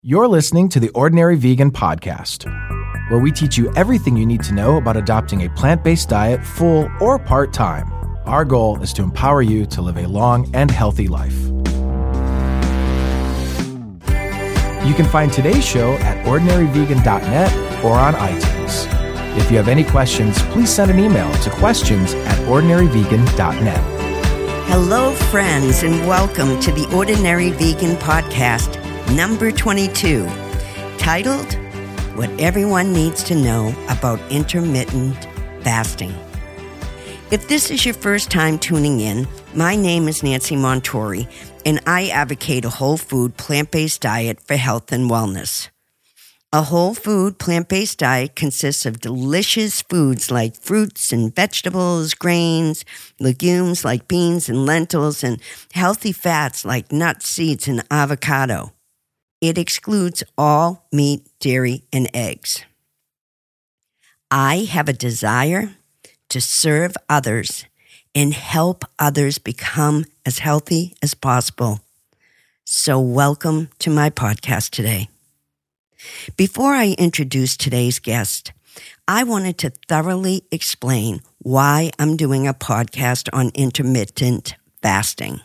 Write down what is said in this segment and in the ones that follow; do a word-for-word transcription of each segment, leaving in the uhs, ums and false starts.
You're listening to the Ordinary Vegan Podcast, where we teach you everything you need to know about adopting a plant-based diet full or part-time. Our goal is to empower you to live a long and healthy life. You can find today's show at ordinary vegan dot net or on iTunes. If you have any questions, please send an email to questions at ordinary vegan dot net. Hello, friends, and welcome to the Ordinary Vegan Podcast, number twenty-two, titled, What Everyone Needs to Know About Intermittent Fasting. If this is your first time tuning in, my name is Nancy Montori, and I advocate a whole food, plant-based diet for health and wellness. A whole food, plant-based diet consists of delicious foods like fruits and vegetables, grains, legumes like beans and lentils, and healthy fats like nuts, seeds, and avocado. It excludes all meat, dairy, and eggs. I have a desire to serve others and help others become as healthy as possible. So welcome to my podcast today. Before I introduce today's guest, I wanted to thoroughly explain why I'm doing a podcast on intermittent fasting.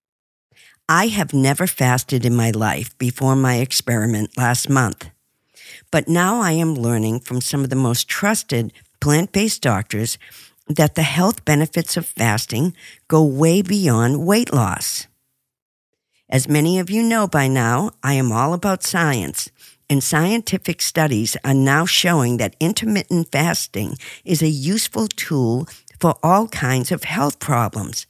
I have never fasted in my life before my experiment last month, but now I am learning from some of the most trusted plant-based doctors that the health benefits of fasting go way beyond weight loss. As many of you know by now, I am all about science, and scientific studies are now showing that intermittent fasting is a useful tool for all kinds of health problems,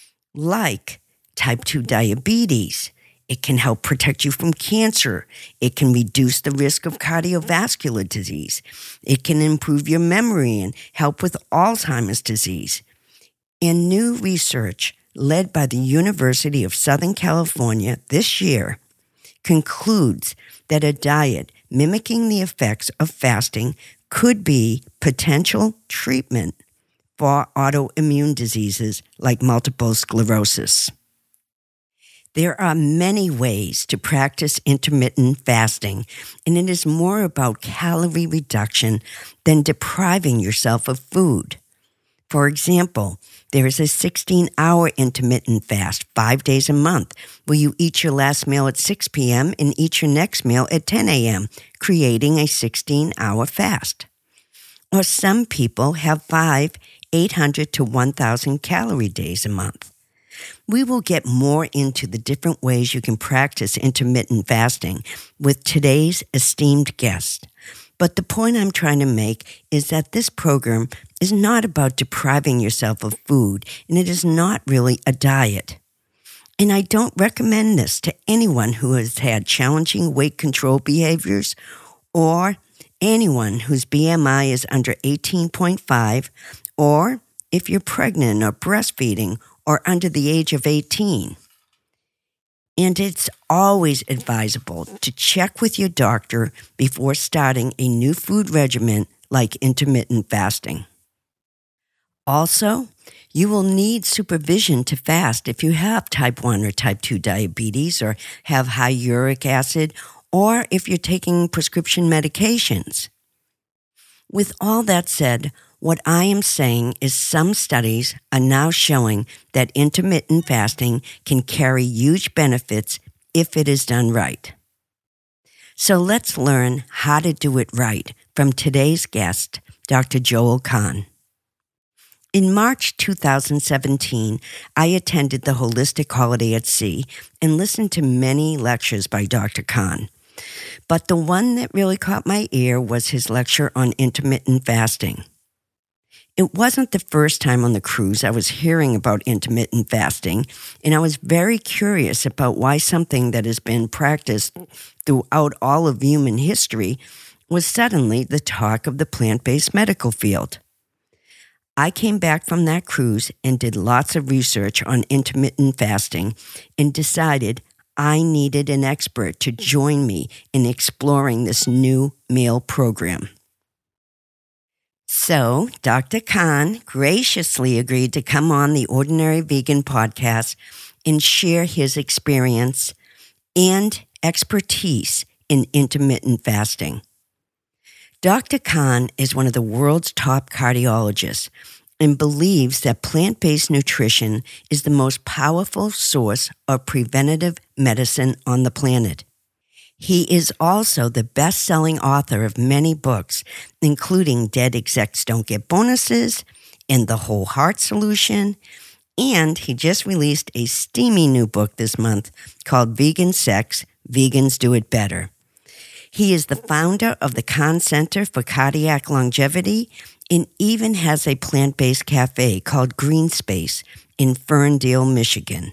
like type two diabetes. It can help protect you from cancer. It can reduce the risk of cardiovascular disease. It can improve your memory and help with Alzheimer's disease. And new research led by the University of Southern California this year concludes that a diet mimicking the effects of fasting could be potential treatment for autoimmune diseases like multiple sclerosis. There are many ways to practice intermittent fasting, and it is more about calorie reduction than depriving yourself of food. For example, there is a sixteen-hour intermittent fast, five days a month, where you eat your last meal at six p.m. and eat your next meal at ten a.m., creating a sixteen-hour fast. Or some people have five eight hundred to one thousand calorie days a month. We will get more into the different ways you can practice intermittent fasting with today's esteemed guest. But the point I'm trying to make is that this program is not about depriving yourself of food, and it is not really a diet. And I don't recommend this to anyone who has had challenging weight control behaviors or anyone whose B M I is under eighteen point five, or if you're pregnant or breastfeeding or under the age of eighteen. And it's always advisable to check with your doctor before starting a new food regimen like intermittent fasting. Also, you will need supervision to fast if you have type one or type two diabetes or have high uric acid, or if you're taking prescription medications. With all that said, what I am saying is some studies are now showing that intermittent fasting can carry huge benefits if it is done right. So let's learn how to do it right from today's guest, Doctor Joel Kahn. In March two thousand seventeen, I attended the Holistic Holiday at Sea and listened to many lectures by Doctor Kahn. But the one that really caught my ear was his lecture on intermittent fasting. It wasn't the first time on the cruise I was hearing about intermittent fasting, and I was very curious about why something that has been practiced throughout all of human history was suddenly the talk of the plant-based medical field. I came back from that cruise and did lots of research on intermittent fasting and decided I needed an expert to join me in exploring this new meal program. So, Doctor Kahn graciously agreed to come on the Ordinary Vegan Podcast and share his experience and expertise in intermittent fasting. Doctor Kahn is one of the world's top cardiologists and believes that plant-based nutrition is the most powerful source of preventative medicine on the planet. He is also the best-selling author of many books, including Dead Execs Don't Get Bonuses and The Whole Heart Solution, and he just released a steamy new book this month called Vegan Sex, Vegans Do It Better. He is the founder of the Kahn Center for Cardiac Longevity and even has a plant-based cafe called Green Space in Ferndale, Michigan.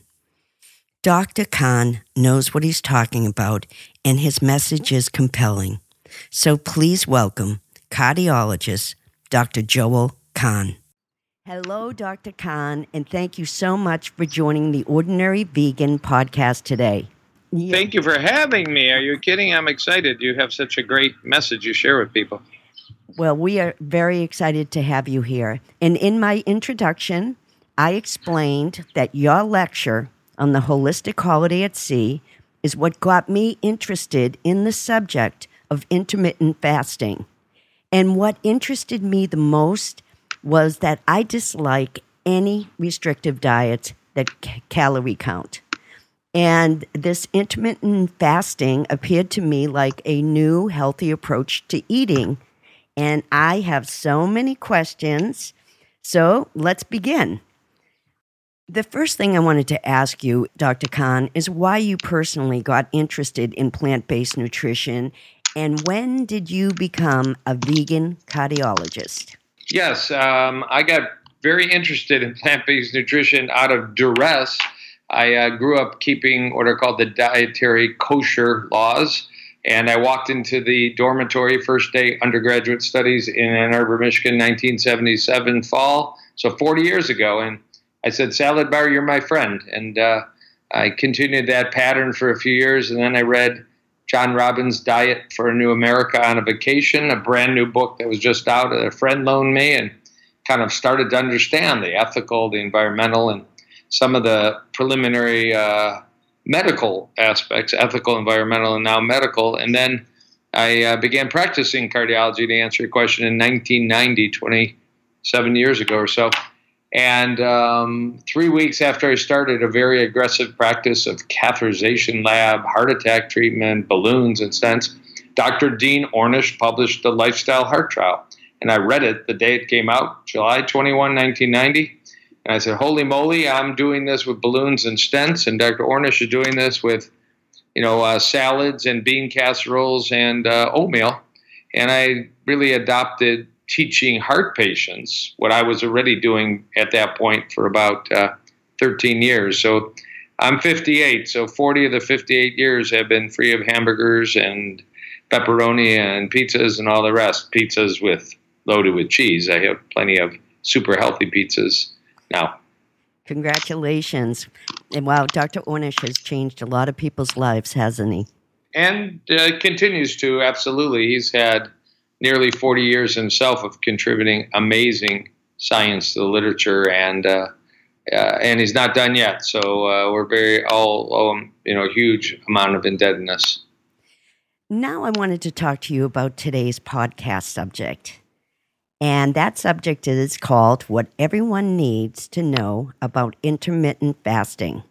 Doctor Kahn knows what he's talking about, and his message is compelling. So please welcome cardiologist Doctor Joel Kahn. Hello, Doctor Kahn, and thank you so much for joining the Ordinary Vegan podcast today. Yeah. Thank you for having me. Are you kidding? I'm excited. You have such a great message you share with people. Well, we are very excited to have you here. And in my introduction, I explained that your lecture on the holistic holiday at sea is what got me interested in the subject of intermittent fasting. And what interested me the most was that I dislike any restrictive diets that c- calorie count. And this intermittent fasting appeared to me like a new, healthy approach to eating. And I have so many questions. So let's begin. The first thing I wanted to ask you, Doctor Kahn, is why you personally got interested in plant-based nutrition, and when did you become a vegan cardiologist? Yes, um, I got very interested in plant-based nutrition out of duress. I uh, grew up keeping what are called the dietary kosher laws. And I walked into the dormitory, first day undergraduate studies in Ann Arbor, Michigan, nineteen seventy-seven fall, so forty years ago. And I said, salad bar, you're my friend. And uh, I continued that pattern for a few years. And then I read John Robbins' Diet for a New America on a Vacation, a brand new book that was just out that a friend loaned me, and kind of started to understand the ethical, the environmental, and some of the preliminary uh medical aspects, ethical, environmental, and now medical. And then I uh, began practicing cardiology, to answer your question, in nineteen ninety, twenty-seven years ago or so. And um, three weeks after I started a very aggressive practice of catheterization lab, heart attack treatment, balloons and stents, Doctor Dean Ornish published the Lifestyle Heart Trial. And I read it the day it came out, July twenty-first, nineteen ninety. And I said, holy moly, I'm doing this with balloons and stents, and Doctor Ornish is doing this with, you know, uh, salads and bean casseroles and uh, oatmeal. And I really adopted teaching heart patients what I was already doing at that point for about uh, thirteen years. So I'm fifty-eight, so forty of the fifty-eight years have been free of hamburgers and pepperoni and pizzas and all the rest. Pizzas with loaded with cheese. I have plenty of super healthy pizzas now. Congratulations. And wow, Doctor Ornish has changed a lot of people's lives, hasn't he? And uh, continues to, absolutely. He's had nearly forty years himself of contributing amazing science to the literature, and uh, uh, and he's not done yet. So uh, we're very all, um, you know, huge amount of indebtedness. Now I wanted to talk to you about today's podcast subject. And that subject is called What Everyone Needs to Know About Intermittent Fasting.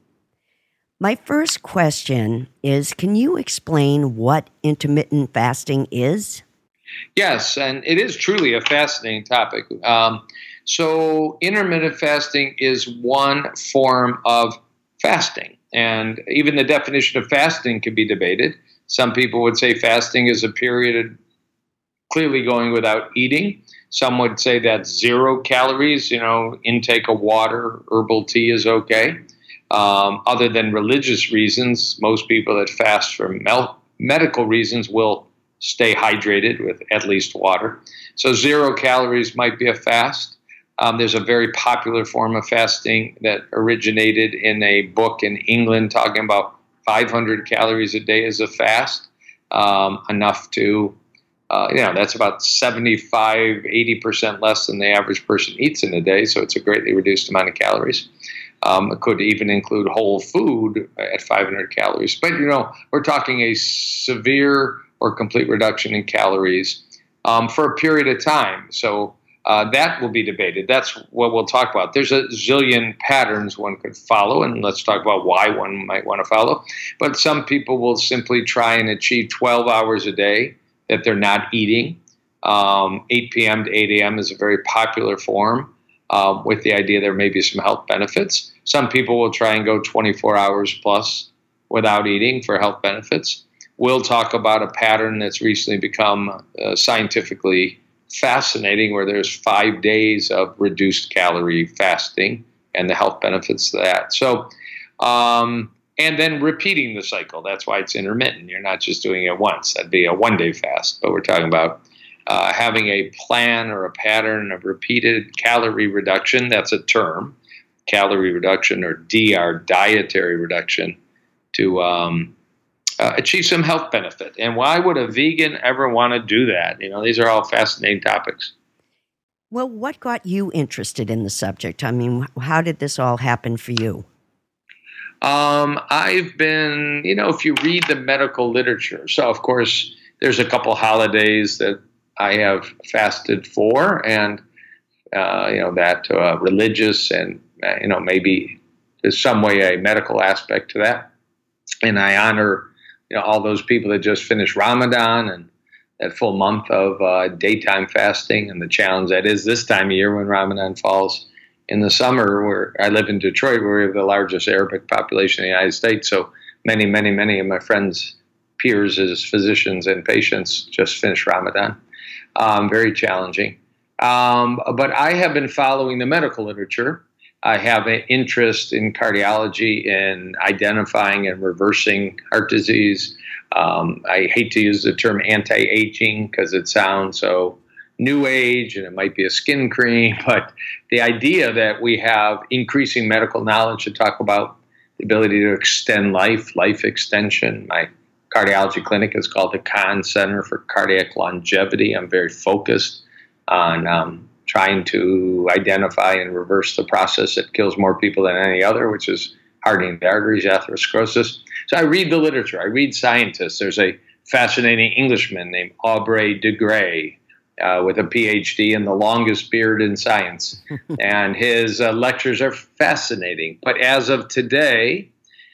My first question is, can you explain what intermittent fasting is? Yes, and it is truly a fascinating topic. Um, so intermittent fasting is one form of fasting. And even the definition of fasting can be debated. Some people would say fasting is a period of clearly going without eating. Some would say that zero calories, you know, intake of water, herbal tea is okay. Um, other than religious reasons, most people that fast for mel- medical reasons will stay hydrated with at least water. So zero calories might be a fast. Um, there's a very popular form of fasting that originated in a book in England talking about five hundred calories a day as a fast, um, enough to Uh, you know, that's about seventy-five, eighty percent less than the average person eats in a day, so it's a greatly reduced amount of calories. Um, it could even include whole food at five hundred calories. But, you know, we're talking a severe or complete reduction in calories um, for a period of time. So uh, that will be debated. That's what we'll talk about. There's a zillion patterns one could follow, and let's talk about why one might want to follow. But some people will simply try and achieve twelve hours a day that they're not eating. Um, eight p.m. to eight a.m. is a very popular form. Um, with the idea there may be some health benefits. Some people will try and go twenty-four hours plus without eating for health benefits. We'll talk about a pattern that's recently become uh, scientifically fascinating, where there's five days of reduced calorie fasting and the health benefits of that. So, um, and then repeating the cycle. That's why it's intermittent. You're not just doing it once. That'd be a one-day fast. But we're talking about Uh, having a plan or a pattern of repeated calorie reduction. That's a term, calorie reduction, or D R, dietary reduction, to um, uh, achieve some health benefit. And why would a vegan ever want to do that? You know, these are all fascinating topics. Well, what got you interested in the subject? I mean, how did this all happen for you? Um, I've been, you know, if you read the medical literature, so of course, there's a couple holidays that I have fasted for, and uh, you know that uh, religious and uh, you know maybe there's some way a medical aspect to that, and I honor you know all those people that just finished Ramadan and that full month of uh, daytime fasting, and the challenge that is this time of year when Ramadan falls in the summer. Where I live in Detroit, where we have the largest Arabic population in the United States, so many, many, many of my friends, peers as physicians and patients just finished Ramadan. Um, very challenging. Um, but I have been following the medical literature. I have an interest in cardiology, in identifying and reversing heart disease. Um, I hate to use the term anti-aging because it sounds so new age and it might be a skin cream, but the idea that we have increasing medical knowledge to talk about the ability to extend life, life extension. My cardiology clinic is called the Kahn Center for Cardiac Longevity. I'm very focused on um, trying to identify and reverse the process that kills more people than any other, which is hardening the arteries, atherosclerosis. So I read the literature. I read scientists. There's a fascinating Englishman named Aubrey de Grey uh, with a P H D and the longest beard in science. And his uh, lectures are fascinating. But as of today,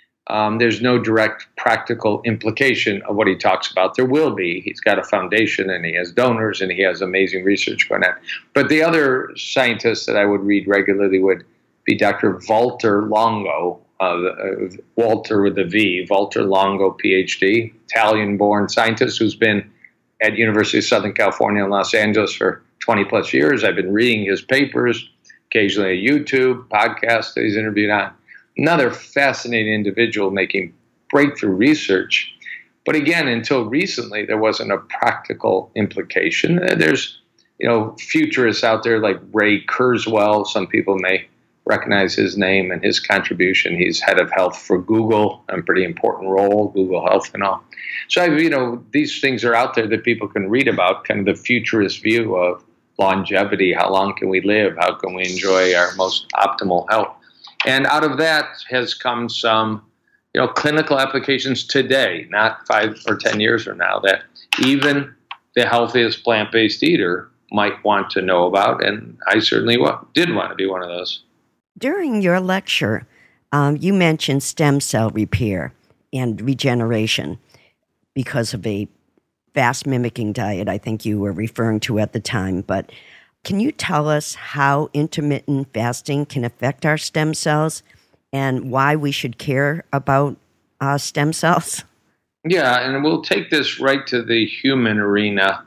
Um, there's no direct practical implication of what he talks about. There will be. He's got a foundation and he has donors and he has amazing research going on. But the other scientists that I would read regularly would be Doctor Walter Longo, uh, uh, Walter with a V, Walter Longo, P H D, Italian-born scientist who's been at University of Southern California in Los Angeles for twenty plus years. I've been reading his papers, occasionally a YouTube podcast that he's interviewed on. Another fascinating individual making breakthrough research. But again, until recently, there wasn't a practical implication. There's, you know, futurists out there like Ray Kurzweil. Some people may recognize his name and his contribution. He's head of health for Google, a pretty important role, Google Health and all. So, you know, these things are out there that people can read about, kind of the futurist view of longevity. How long can we live? How can we enjoy our most optimal health? And out of that has come some, you know, clinical applications today, not five or ten years from now, that even the healthiest plant-based eater might want to know about. And I certainly w- did want to be one of those. During your lecture, um, you mentioned stem cell repair and regeneration because of a fast mimicking diet I think you were referring to at the time. But can you tell us how intermittent fasting can affect our stem cells and why we should care about uh, stem cells? Yeah, and we'll take this right to the human arena.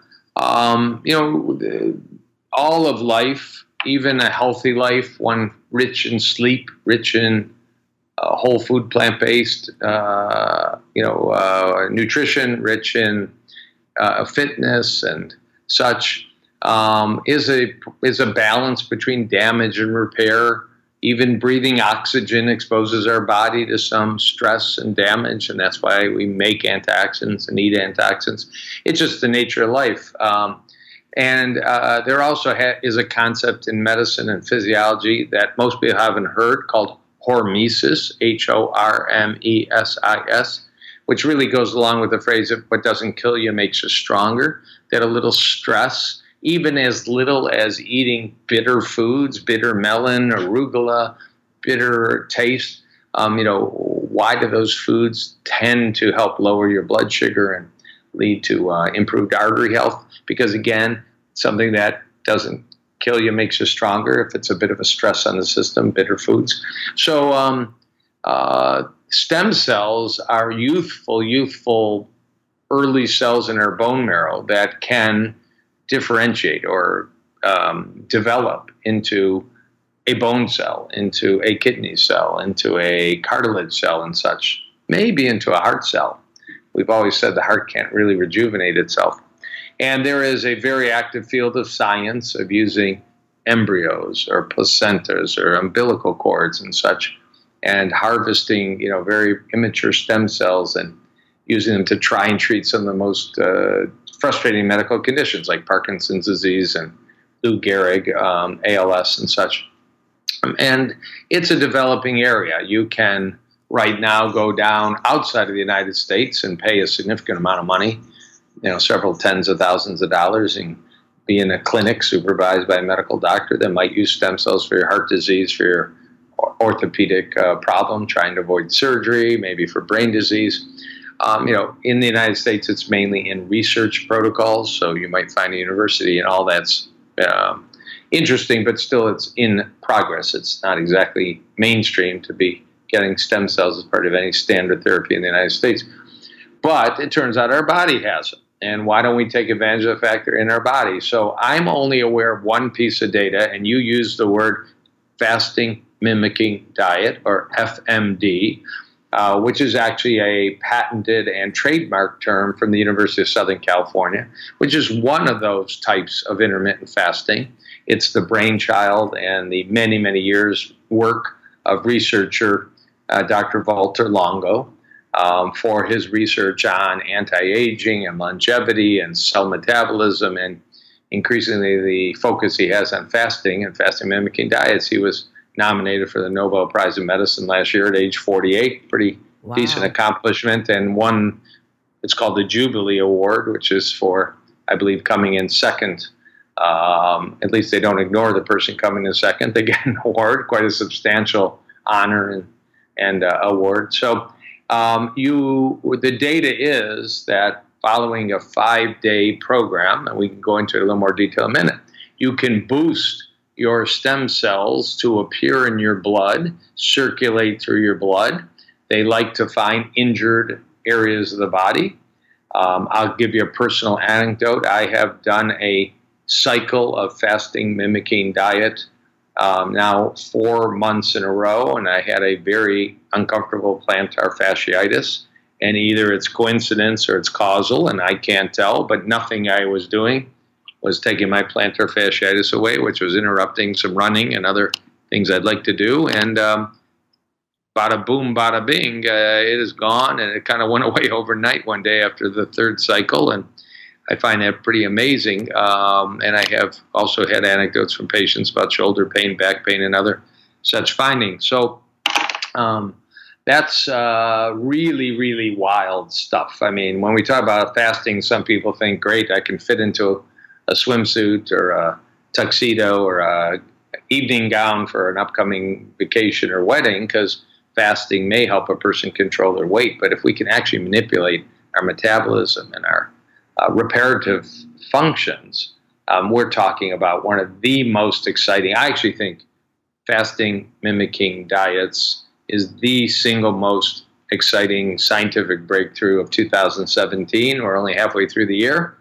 Um, you know, all of life, even a healthy life, one rich in sleep, rich in uh, whole food, plant-based, uh, you know, uh, nutrition, rich in uh, fitness and such, um, is a is a balance between damage and repair. Even breathing oxygen exposes our body to some stress and damage, and that's why we make antioxidants and eat antioxidants. It's just the nature of life. Um, and uh, there also ha- is a concept in medicine and physiology that most people haven't heard called hormesis, H O R M E S I S, which really goes along with the phrase of what doesn't kill you makes you stronger, that a little stress, even as little as eating bitter foods, bitter melon, arugula, bitter taste, um, you know, why do those foods tend to help lower your blood sugar and lead to uh, improved artery health? Because again, something that doesn't kill you makes you stronger if it's a bit of a stress on the system, bitter foods. So um, uh, stem cells are youthful, youthful early cells in our bone marrow that can differentiate or um, develop into a bone cell, into a kidney cell, into a cartilage cell and such, maybe into a heart cell. We've always said the heart can't really rejuvenate itself. And there is a very active field of science of using embryos or placentas or umbilical cords and such, and harvesting, you know, very immature stem cells and using them to try and treat some of the most uh, frustrating medical conditions like Parkinson's disease and Lou Gehrig, um, A L S and such. Um, and it's a developing area. You can right now go down outside of the United States and pay a significant amount of money, you know, several tens of thousands of dollars, and be in a clinic supervised by a medical doctor that might use stem cells for your heart disease, for your orthopedic uh, problem, trying to avoid surgery, maybe for brain disease. Um, you know, in the United States, it's mainly in research protocols, so you might find a university and all that's um, interesting, but still it's in progress. It's not exactly mainstream to be getting stem cells as part of any standard therapy in the United States. But it turns out our body has it. And why don't we take advantage of the fact they're in our body? So I'm only aware of one piece of data, and you use the word fasting mimicking diet, or F M D, uh, which is actually a patented and trademarked term from the University of Southern California, which is one of those types of intermittent fasting. It's the brainchild and the many, many years work of researcher uh, Doctor Walter Longo, Um, for his research on anti-aging and longevity and cell metabolism, and increasingly the focus he has on fasting and fasting mimicking diets. He was nominated for the Nobel Prize in Medicine last year at age forty-eight, pretty wow. decent accomplishment, and won, it's called the Jubilee Award, which is for, I believe, coming in second. Um, at least they don't ignore the person coming in second. They get an award, quite a substantial honor and, and uh, award. So Um, you, the data is that following a five-day program, and we can go into it in a little more detail in a minute, you can boost your stem cells to appear in your blood, circulate through your blood. They like to find injured areas of the body. Um, I'll give you a personal anecdote. I have done a cycle of fasting mimicking diet Um, now four months in a row, and I had a very uncomfortable plantar fasciitis, and either it's coincidence or it's causal, and I can't tell, but nothing I was doing was taking my plantar fasciitis away, which was interrupting some running and other things I'd like to do, and um, bada boom, bada bing, uh, it is gone, and it kind of went away overnight one day after the third cycle, and I find that pretty amazing, um, and I have also had anecdotes from patients about shoulder pain, back pain, and other such findings. So um, that's uh, really, really wild stuff. I mean, when we talk about fasting, some people think, great, I can fit into a swimsuit or a tuxedo or a evening gown for an upcoming vacation or wedding, because fasting may help a person control their weight. But if we can actually manipulate our metabolism and our Uh, reparative functions, um, we're talking about one of the most exciting. I actually think fasting mimicking diets is the single most exciting scientific breakthrough of two thousand seventeen. We're only halfway through the year.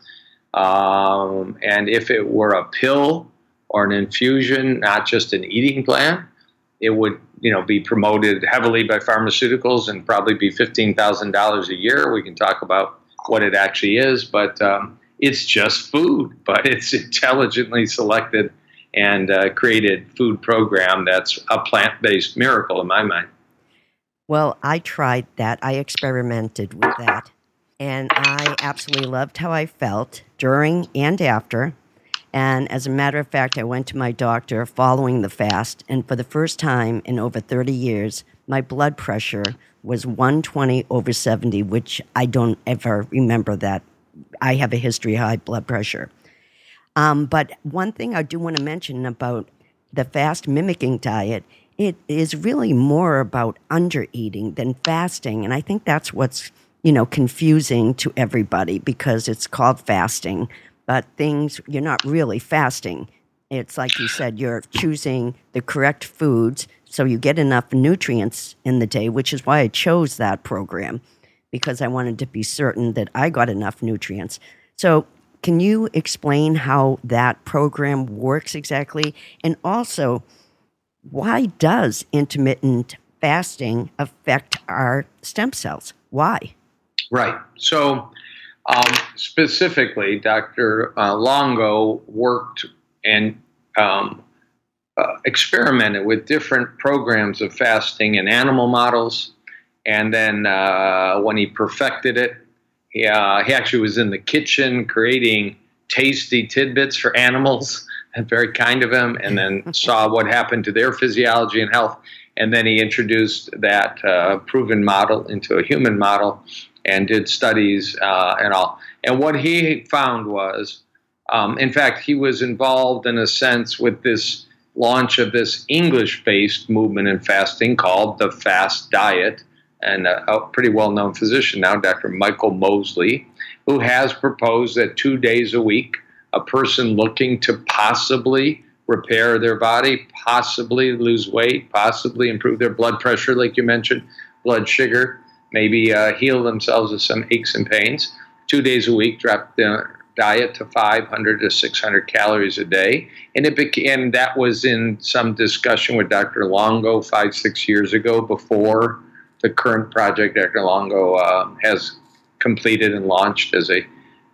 Um, and if it were a pill or an infusion, not just an eating plan, it would, you know, be promoted heavily by pharmaceuticals and probably be fifteen thousand dollars a year. We can talk about what it actually is, but um, it's just food, but it's intelligently selected and uh, created food program that's a plant-based miracle in my mind. Well, I tried that. I experimented with that, and I absolutely loved how I felt during and after. And as a matter of fact, I went to my doctor following the fast, and for the first time in over thirty years, my blood pressure was one twenty over seventy, which I don't ever remember that. I have a history of high blood pressure. Um, but one thing I do want to mention about the fast mimicking diet, it is really more about under-eating than fasting. And I think that's what's, you know, confusing to everybody because it's called fasting. But things, you're not really fasting. It's like you said, you're choosing the correct foods so you get enough nutrients in the day, which is why I chose that program, because I wanted to be certain that I got enough nutrients. So can you explain how that program works exactly? And also, why does intermittent fasting affect our stem cells? Why? Right. So Um, specifically, Doctor Uh, Longo worked and um, uh, experimented with different programs of fasting in animal models. And then uh, when he perfected it, he, uh, he actually was in the kitchen creating tasty tidbits for animals, and very kind of him, and then saw what happened to their physiology and health. And then he introduced that uh, proven model into a human model and did studies uh, and all. And what he found was, um, in fact, he was involved in a sense with this launch of this English-based movement in fasting called the Fast Diet. And a, a pretty well-known physician now, Doctor Michael Mosley, who has proposed that two days a week, a person looking to possibly repair their body, possibly lose weight, possibly improve their blood pressure, like you mentioned, blood sugar, maybe uh, heal themselves of some aches and pains. Two days a week, drop their diet to five hundred to six hundred calories a day. And it became, that was in some discussion with Doctor Longo five, six years ago before the current project Doctor Longo uh, has completed and launched as a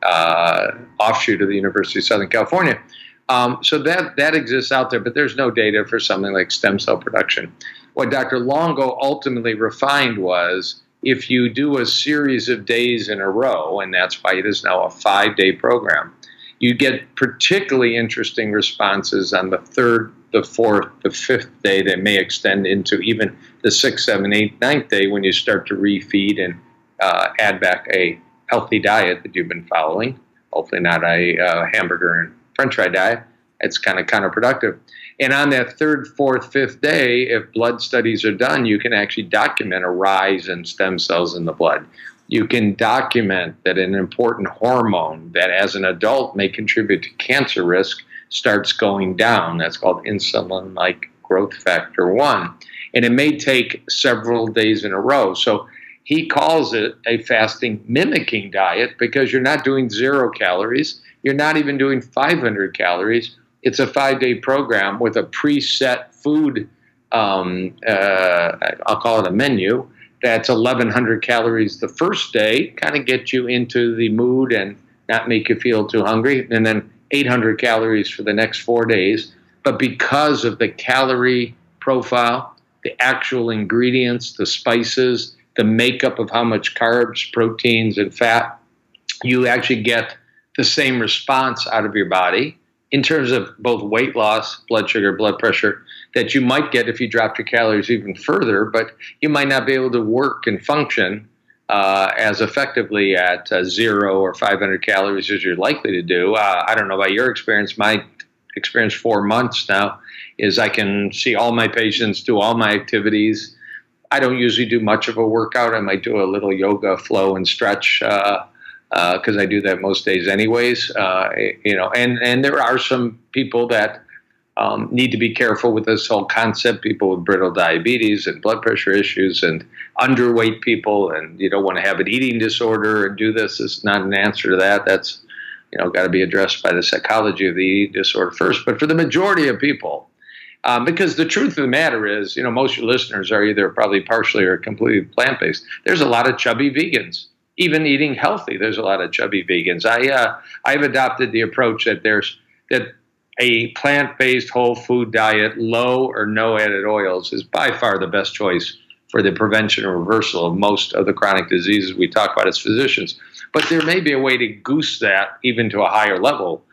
uh, offshoot of the University of Southern California. Um, so that, that exists out there, but there's no data for something like stem cell production. What Doctor Longo ultimately refined was, if you do a series of days in a row, and that's why it is now a five-day program, you get particularly interesting responses on the third, the fourth, the fifth day that may extend into even the sixth, seventh, eighth, ninth day when you start to refeed and uh, add back a healthy diet that you've been following, hopefully not a uh, hamburger and french fry diet. It's kind of counterproductive. And on that third, fourth, fifth day, if blood studies are done, you can actually document a rise in stem cells in the blood. You can document that an important hormone that as an adult may contribute to cancer risk starts going down. That's called insulin-like growth factor one. And it may take several days in a row. So he calls it a fasting mimicking diet because you're not doing zero calories. You're not even doing five hundred calories. It's a five-day program with a preset food, um, uh, I'll call it a menu, that's eleven hundred calories the first day, kind of get you into the mood and not make you feel too hungry, and then eight hundred calories for the next four days. But because of the calorie profile, the actual ingredients, the spices, the makeup of how much carbs, proteins, and fat, you actually get the same response out of your body in terms of both weight loss, blood sugar, blood pressure, that you might get if you dropped your calories even further, but you might not be able to work and function uh, as effectively at uh, zero or five hundred calories as you're likely to do. Uh, I don't know about your experience. My experience four months now is I can see all my patients, do all my activities. I don't usually do much of a workout. I might do a little yoga, flow, and stretch, uh, because uh, I do that most days anyways, uh, you know, and, and there are some people that um, need to be careful with this whole concept, people with brittle diabetes and blood pressure issues and underweight people, and you don't want to have an eating disorder and do this. It's not an answer to that. That's, you know, got to be addressed by the psychology of the eating disorder first. But for the majority of people, um, because the truth of the matter is, you know, most of your listeners are either probably partially or completely plant-based. There's a lot of chubby vegans. Even eating healthy, there's a lot of chubby vegans. I uh, I've adopted the approach that there's that a plant-based whole food diet, low or no added oils, is by far the best choice for the prevention or reversal of most of the chronic diseases we talk about as physicians. But there may be a way to goose that even to a higher level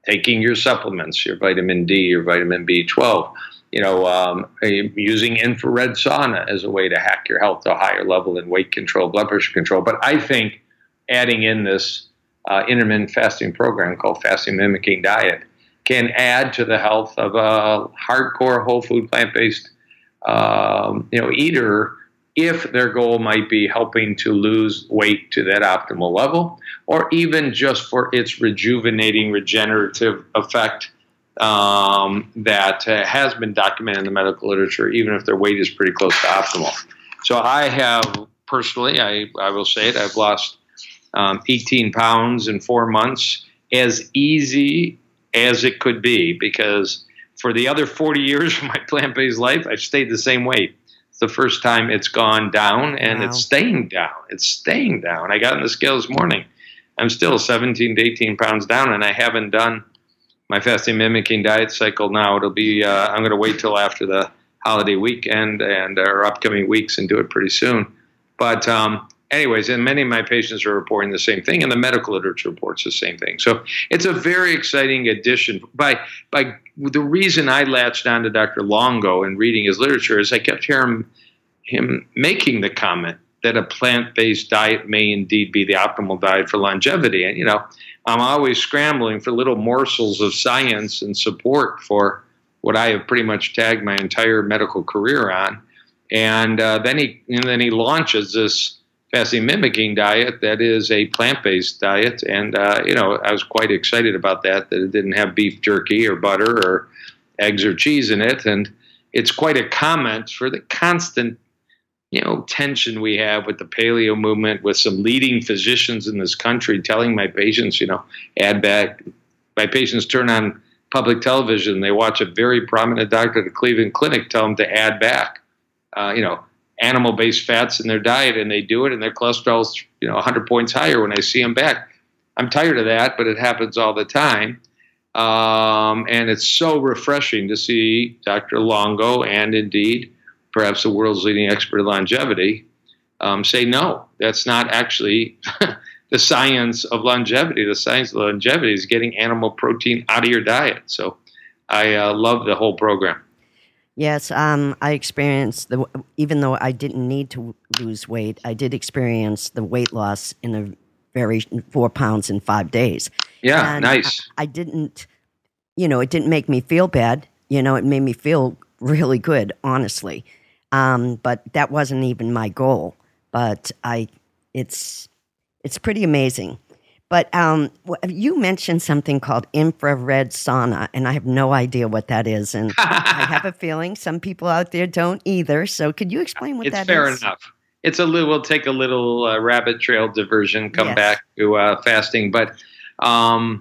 taking your supplements, your vitamin D, your vitamin B twelve, you know, um, using infrared sauna as a way to hack your health to a higher level in weight control, blood pressure control. But I think adding in this uh, intermittent fasting program called Fasting Mimicking Diet can add to the health of a hardcore whole food plant-based um, you know, eater, if their goal might be helping to lose weight to that optimal level, or even just for its rejuvenating, regenerative effect um, that uh, has been documented in the medical literature, even if their weight is pretty close to optimal. So I have, personally, I, I will say it, I've lost um, eighteen pounds in four months, as easy as it could be, because for the other forty years of my plant-based life, I've stayed the same weight. It's the first time it's gone down, and wow. it's staying down. It's staying down. I got on the scale this morning. I'm still seventeen to eighteen pounds down, and I haven't done my fasting mimicking diet cycle now. It'll be, uh, I'm going to wait till after the holiday weekend and our upcoming weeks and do it pretty soon. But um, anyways, and many of my patients are reporting the same thing, and the medical literature reports the same thing. So it's a very exciting addition. By by, the reason I latched on to Doctor Longo and reading his literature is I kept hearing him making the comment that a plant-based diet may indeed be the optimal diet for longevity. And, you know, I'm always scrambling for little morsels of science and support for what I have pretty much tagged my entire medical career on. And uh, then he and then he launches this fasting mimicking diet that is a plant-based diet. And, uh, you know, I was quite excited about that, that it didn't have beef jerky or butter or eggs or cheese in it. And it's quite a comment for the constant, you know, tension we have with the paleo movement, with some leading physicians in this country telling my patients, you know, add back. My patients turn on public television. They watch a very prominent doctor at the Cleveland Clinic tell them to add back, uh, you know, animal-based fats in their diet, and they do it, and their cholesterol's, you know, one hundred points higher when I see them back. I'm tired of that, but it happens all the time. Um, and it's so refreshing to see Doctor Longo and indeed perhaps the world's leading expert in longevity um, say, no, that's not actually the science of longevity. The science of longevity is getting animal protein out of your diet. So I uh, love the whole program. Yes, um, I experienced, the even though I didn't need to lose weight, I did experience the weight loss in a very four pounds in five days. Yeah, and nice. I, I didn't, you know, it didn't make me feel bad. You know, it made me feel really good, honestly. Um, but that wasn't even my goal. But I, it's, it's pretty amazing. But um, you mentioned something called infrared sauna, and I have no idea what that is. And I have a feeling some people out there don't either. So could you explain what it's that fair is? Enough. It's a little, we'll take a little uh, rabbit trail diversion, come yes. back to uh, fasting. But, um,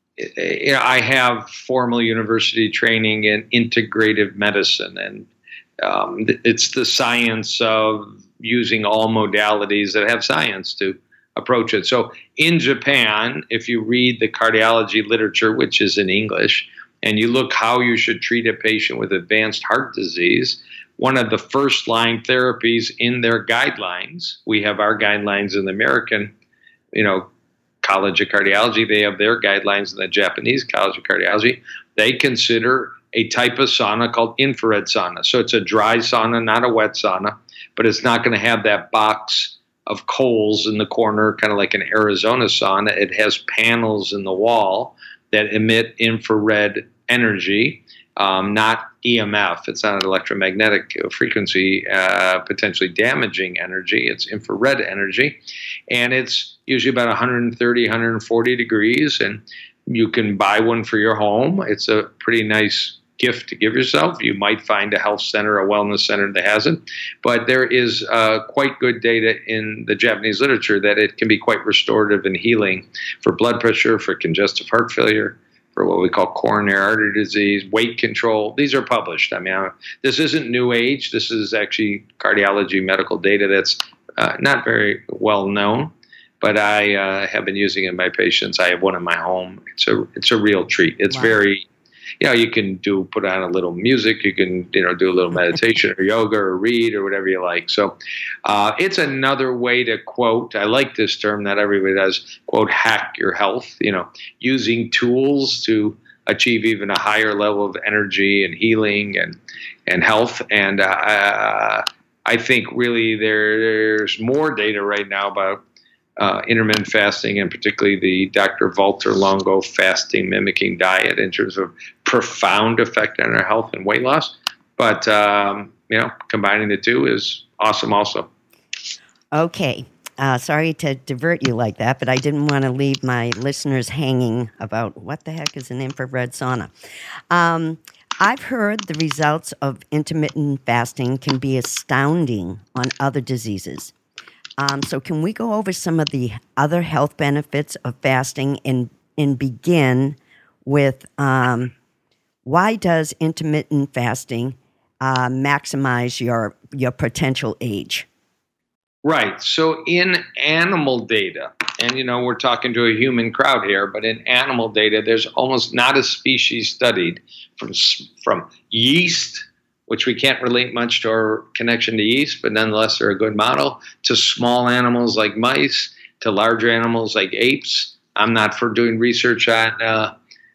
you know, I have formal university training in integrative medicine, and um, it's the science of using all modalities that have science to approach it. So in Japan, if you read the cardiology literature, which is in English, and you look how you should treat a patient with advanced heart disease, one of the first line therapies in their guidelines, we have our guidelines in the American, you know, College of Cardiology, they have their guidelines in the Japanese College of Cardiology, they consider a type of sauna called infrared sauna. So it's a dry sauna, not a wet sauna, but it's not going to have that box of coals in the corner, kind of like an Arizona sauna. It has panels in the wall that emit infrared energy, um, not E M F. It's not an electromagnetic frequency, uh, potentially damaging energy. It's infrared energy. And it's usually about one thirty, one forty degrees. And you can buy one for your home. It's a pretty nice gift to give yourself. You might find a health center, a wellness center that has it. But there is uh, quite good data in the Japanese literature that it can be quite restorative and healing for blood pressure, for congestive heart failure, for what we call coronary artery disease, weight control. These are published. I mean, I, this isn't new age. This is actually cardiology medical data that's uh, not very well known, but I uh, have been using it in my patients. I have one in my home. It's a it's a real treat. It's wow. very you know, you can do put on a little music, you can you know do a little meditation or yoga or read or whatever you like. So uh, it's another way to quote. I like this term that everybody does. Quote, hack your health. You know, using tools to achieve even a higher level of energy and healing and and health. And uh, I think really there, there's more data right now about uh, intermittent fasting, and particularly the Doctor Valter Longo fasting mimicking diet in terms of profound effect on our health and weight loss. But um, you know, combining the two is awesome also. Okay. Uh, sorry to divert you like that, but I didn't want to leave my listeners hanging about what the heck is an infrared sauna. Um, I've heard the results of intermittent fasting can be astounding on other diseases. Um, so can we go over some of the other health benefits of fasting and, and begin with um, why does intermittent fasting uh, maximize your your potential age? Right. So in animal data, and you know, we're talking to a human crowd here, but in animal data, there's almost not a species studied from from yeast, which we can't relate much to our connection to yeast, but nonetheless they're a good model, to small animals like mice, to larger animals like apes. I'm not for doing research on uh,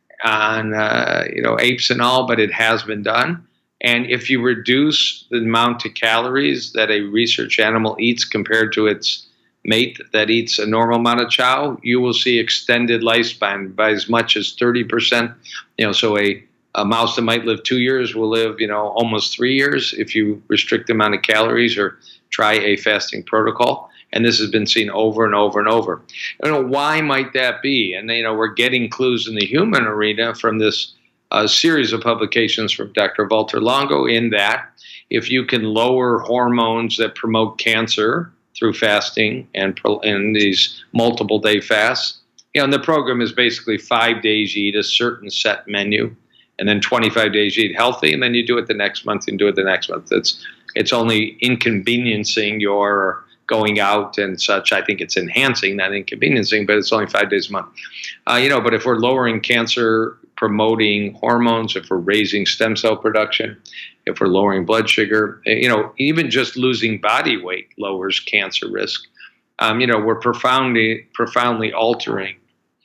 on uh, you know apes and all, but it has been done. And if you reduce the amount of calories that a research animal eats compared to its mate that eats a normal amount of chow, you will see extended lifespan by as much as thirty percent. You know, so a, a mouse that might live two years will live, you know, almost three years if you restrict the amount of calories or try a fasting protocol. And this has been seen over and over and over. You know, why might that be? And, you know, we're getting clues in the human arena from this a series of publications from Doctor Valter Longo in that if you can lower hormones that promote cancer through fasting and in these multiple day fasts, you know, and the program is basically five days you eat a certain set menu, and then twenty-five days you eat healthy, and then you do it the next month and do it the next month. It's it's only inconveniencing your going out and such. I think it's enhancing, not inconveniencing, but it's only five days a month. Uh, you know, but if we're lowering cancer promoting hormones, if we're raising stem cell production, if we're lowering blood sugar, you know, even just losing body weight lowers cancer risk. Um, you know, we're profoundly, profoundly altering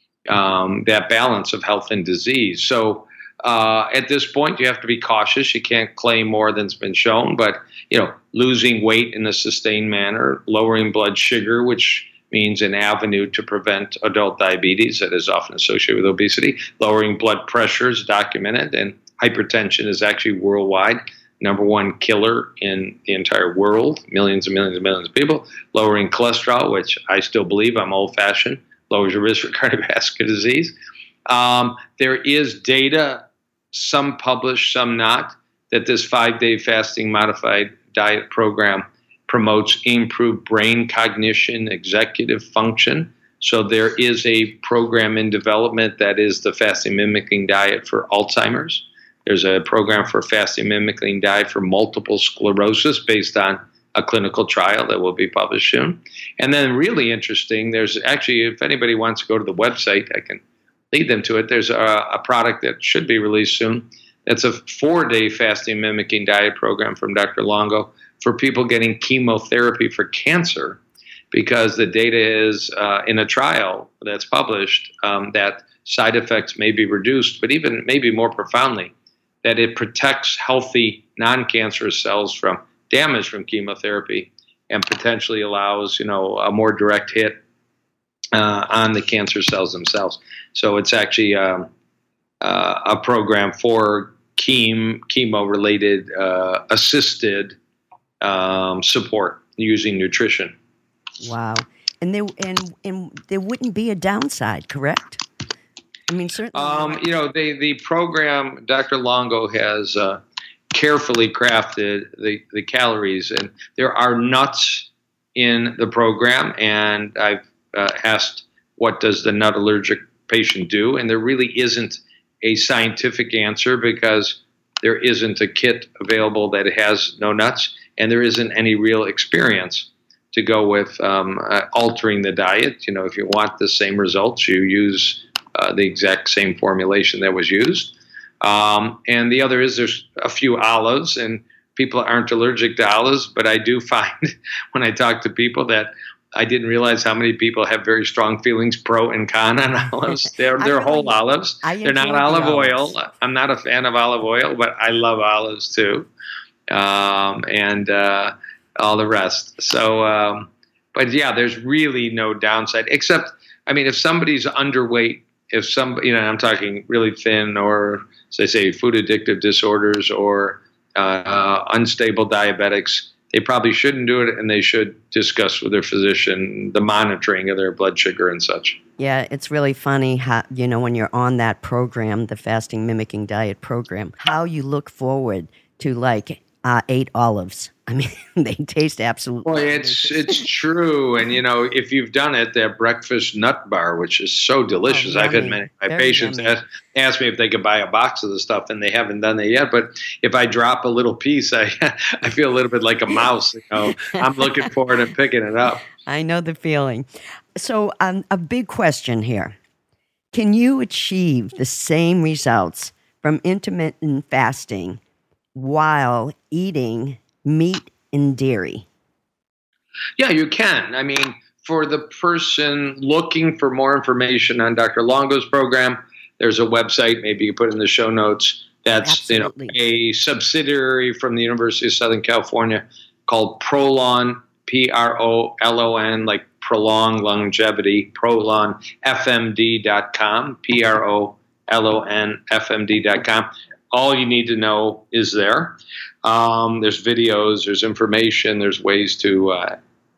um, that balance of health and disease. So uh, at this point, you have to be cautious. You can't claim more than's been shown, but, you know, losing weight in a sustained manner, lowering blood sugar, which means an avenue to prevent adult diabetes that is often associated with obesity. Lowering blood pressure is documented, and hypertension is actually worldwide number one killer in the entire world, millions and millions and millions of people. Lowering cholesterol, which I still believe, I'm old-fashioned, lowers your risk for cardiovascular disease. Um, there is data, some published, some not, that this five-day fasting modified diet program promotes improved brain cognition, executive function. So there is a program in development that is the fasting mimicking diet for Alzheimer's. There's a program for fasting mimicking diet for multiple sclerosis based on a clinical trial that will be published soon. And then really interesting, there's actually, if anybody wants to go to the website, I can lead them to it. There's a, a product that should be released soon. That's a four-day fasting mimicking diet program from Doctor Longo for people getting chemotherapy for cancer, because the data is uh, in a trial that's published um, that side effects may be reduced, but even maybe more profoundly, that it protects healthy non-cancerous cells from damage from chemotherapy and potentially allows, you know, a more direct hit uh, on the cancer cells themselves. So it's actually um, uh, a program for chem- chemo-related uh, assisted um, support using nutrition. Wow. And there and and there wouldn't be a downside, correct? I mean, certainly. Um, you know, the the program, Doctor Longo has uh, carefully crafted the, the calories, and there are nuts in the program. And I've uh, asked, what does the nut allergic patient do? And there really isn't a scientific answer, because there isn't a kit available that has no nuts, and there isn't any real experience to go with um, uh, altering the diet. You know, if you want the same results, you use uh, the exact same formulation that was used. Um, and the other is there's a few olives, and people aren't allergic to olives, but I do find when I talk to people that I didn't realize how many people have very strong feelings pro and con on olives. They're they're really, whole olives. They're not olive the oil. I'm not a fan of olive oil, but I love olives too, um, and uh, all the rest. So, um, but yeah, there's really no downside. Except, I mean, if somebody's underweight, if some, you know, I'm talking really thin, or as I say, food addictive disorders, or uh, unstable diabetics, they probably shouldn't do it, and they should discuss with their physician the monitoring of their blood sugar and such. Yeah, it's really funny how, you know, when you're on that program, the fasting mimicking diet program, how you look forward to like uh, eight olives. I mean, they taste absolutely. Well, it's it's true, and you know, if you've done it, that breakfast nut bar, which is so delicious. Oh, I've had many my Very patients ask, ask me if they could buy a box of the stuff, and they haven't done that yet. But if I drop a little piece, I I feel a little bit like a mouse. You know, I'm looking forward to picking it up. I know the feeling. So, um, a big question here: can you achieve the same results from intermittent fasting while eating meat and dairy? Yeah, you can. I mean, for the person looking for more information on Doctor Longo's program, there's a website, maybe you put it in the show notes, that's Absolutely. you know a subsidiary from the University of Southern California called Prolon, P R O L O N, like prolong longevity, prolon F M D dot com, P R O L O N F M D dot com. All you need to know is there. Um, there's videos, there's information, there's ways to uh,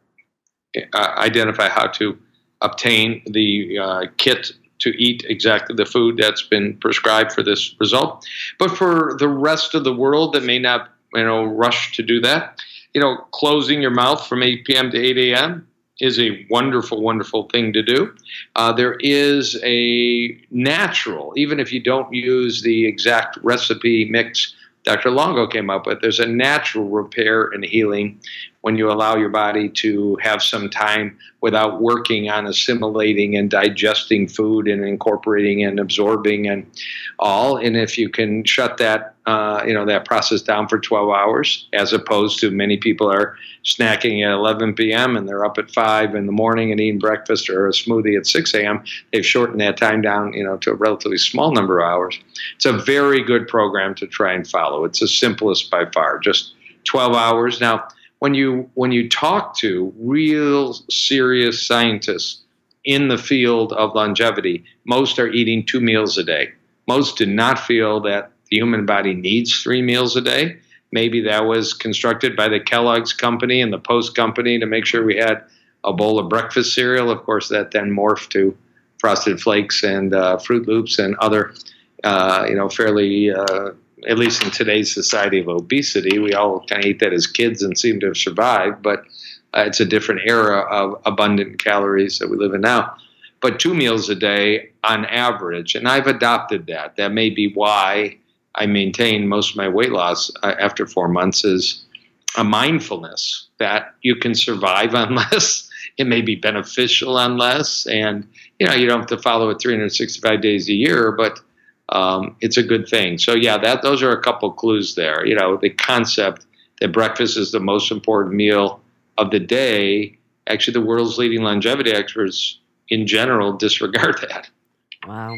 uh, identify how to obtain the uh, kit to eat exactly the food that's been prescribed for this result. But for the rest of the world that may not, you know, rush to do that, you know, closing your mouth from eight p.m. to eight a.m. is a wonderful, wonderful thing to do. Uh, there is a natural, even if you don't use the exact recipe mix Doctor Longo came up with, there's a natural repair and healing when you allow your body to have some time without working on assimilating and digesting food and incorporating and absorbing and all. And if you can shut that, uh, you know, that process down for twelve hours, as opposed to many people are snacking at eleven p.m. and they're up at five in the morning and eating breakfast or a smoothie at six a.m., they've shortened that time down, you know, to a relatively small number of hours. It's a very good program to try and follow. It's the simplest by far, just twelve hours. Now, when you when you talk to real serious scientists in the field of longevity, most are eating two meals a day. Most do not feel that the human body needs three meals a day. Maybe that was constructed by the Kellogg's company and the Post company to make sure we had a bowl of breakfast cereal. Of course, that then morphed to Frosted Flakes and uh, Fruit Loops and other, uh, you know, fairly, uh, at least in today's society of obesity, we all kind of eat that as kids and seem to have survived. But uh, it's a different era of abundant calories that we live in now. But two meals a day on average, and I've adopted that. That may be why I maintain most of my weight loss uh, after four months is a mindfulness that you can survive on less. It may be beneficial on less, and you know you don't have to follow it three hundred sixty-five days a year, but um, it's a good thing. So yeah, that those are a couple clues there. You know, the concept that breakfast is the most important meal of the day. Actually, the world's leading longevity experts in general disregard that. Wow.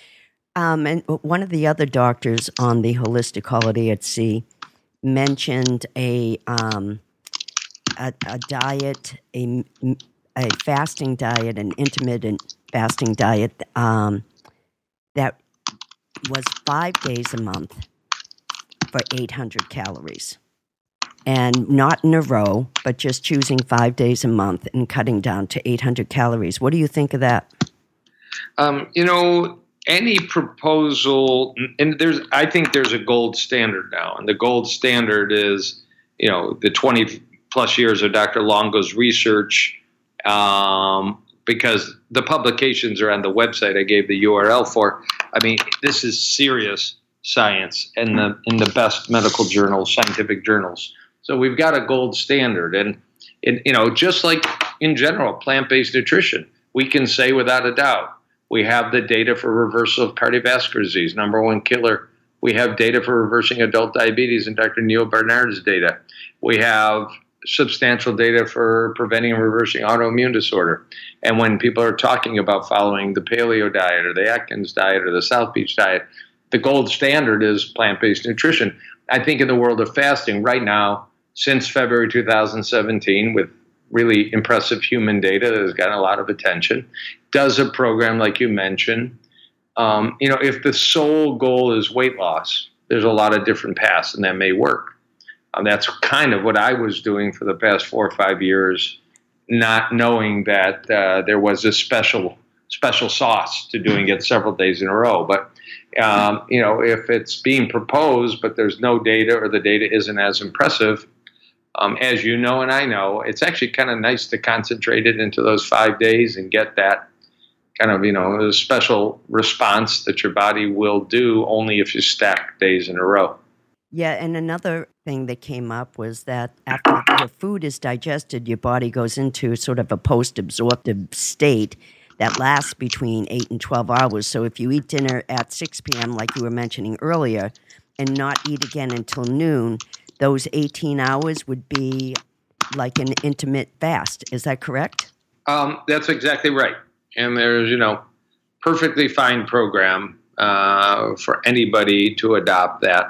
Um, and one of the other doctors on the Holistic Holiday at Sea mentioned a um, a, a diet, a, a fasting diet, an intermittent fasting diet um, that was five days a month for eight hundred calories. And not in a row, but just choosing five days a month and cutting down to eight hundred calories. What do you think of that? Um, you know, any proposal, and there's, I think there's a gold standard now, and the gold standard is, you know, the twenty plus years of Doctor Longo's research, um, because the publications are on the website I gave the U R L for. I mean, this is serious science in the in the best medical journals, scientific journals. So we've got a gold standard, and it, you know, just like in general, plant-based nutrition, we can say without a doubt we have the data for reversal of cardiovascular disease, number one killer We have data for reversing adult diabetes in Doctor Neil Barnard's data. We have substantial data for preventing and reversing autoimmune disorder. And when people are talking about following the paleo diet or the Atkins diet or the South Beach diet, the gold standard is plant-based nutrition. I think in the world of fasting right now, since February two thousand seventeen, with really impressive human data that has gotten a lot of attention, does a program like you mentioned. Um, you know, if the sole goal is weight loss, there's a lot of different paths, and that may work. Um, that's kind of what I was doing for the past four or five years, not knowing that uh, there was a special special sauce to doing it several days in a row. But um, you know, if it's being proposed, but there's no data or the data isn't as impressive, um, as you know and I know, it's actually kind of nice to concentrate it into those five days and get that kind of, you know, a special response that your body will do only if you stack days in a row. Yeah, and another thing that came up was that after your food is digested, your body goes into sort of a post-absorptive state that lasts between eight and twelve hours. So if you eat dinner at six p.m., like you were mentioning earlier, and not eat again until noon, those eighteen hours would be like an intermittent fast. Is that correct? Um, that's exactly right. And there's, you know, perfectly fine program uh, for anybody to adopt that.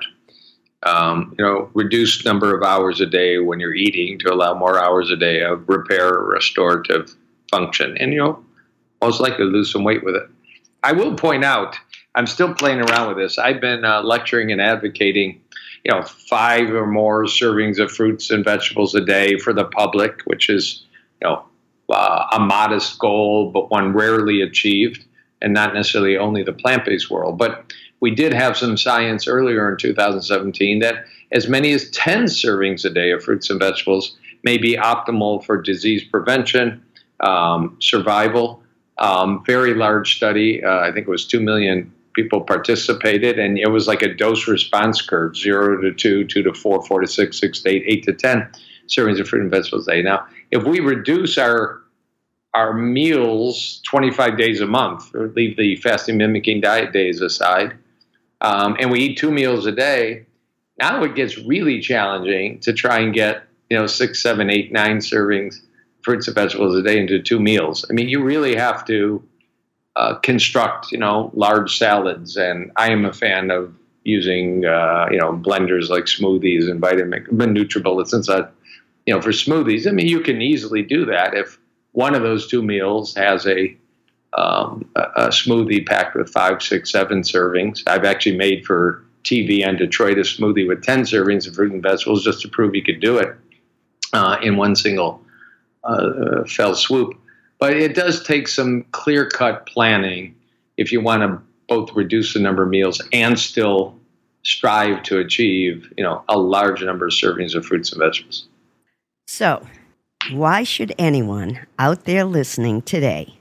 Um, you know, reduced number of hours a day when you're eating to allow more hours a day of repair or restorative function. And, you know, most likely lose some weight with it. I will point out, I'm still playing around with this. I've been uh, lecturing and advocating, you know, five or more servings of fruits and vegetables a day for the public, which is, you know, uh, a modest goal, but one rarely achieved, and not necessarily only the plant-based world. But we did have some science earlier in two thousand seventeen that as many as ten servings a day of fruits and vegetables may be optimal for disease prevention, um, survival. Um, very large study. Uh, I think it was two million people participated, and it was like a dose response curve, zero to two, two to four, four to six, six to eight, eight to ten servings of fruit and vegetables a day. Now, if we reduce our our meals twenty-five days a month, or leave the fasting mimicking diet days aside, um, and we eat two meals a day, now it gets really challenging to try and get, you know, six, seven, eight, nine servings fruits and vegetables a day into two meals. I mean, you really have to uh, construct, you know, large salads. And I am a fan of using, uh, you know, blenders like smoothies and vitamin NutriBullets and such, you know, for smoothies. I mean, you can easily do that if one of those two meals has a, um, a, a smoothie packed with five, six, seven servings. I've actually made for T V on Detroit a smoothie with ten servings of fruit and vegetables just to prove you could do it uh, in one single Uh, fell swoop. But it does take some clear-cut planning if you want to both reduce the number of meals and still strive to achieve, you know, a large number of servings of fruits and vegetables. So, why should anyone out there listening today